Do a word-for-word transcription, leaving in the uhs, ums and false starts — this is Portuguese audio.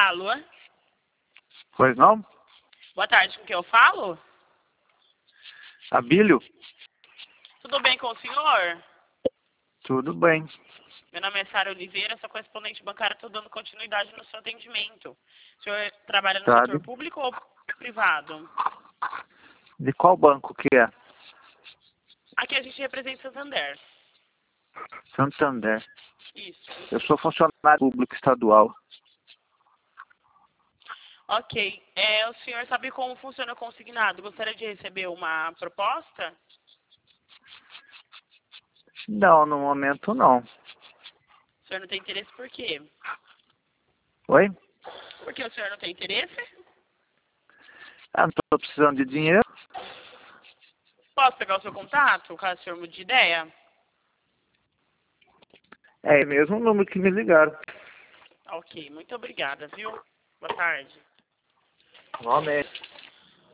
Alô? Pois não? Boa tarde, com quem eu falo? Abílio? Tudo bem com o senhor? Tudo bem. Meu nome é Sara Oliveira, sou correspondente bancária, estou dando continuidade no seu atendimento. O senhor trabalha no Tá. setor público ou privado? De qual banco que é? Aqui a gente representa Santander. Santander. Isso. Eu sou funcionário público estadual. Ok. É, o senhor sabe como funciona o consignado? Gostaria de receber uma proposta? Não, no momento não. O senhor não tem interesse por quê? Oi? Por que o senhor não tem interesse? Ah, não estou precisando de dinheiro. Posso pegar o seu contato, caso o senhor mude de ideia? É mesmo o número que me ligaram. Ok, muito obrigada, viu? Boa tarde. Realmente.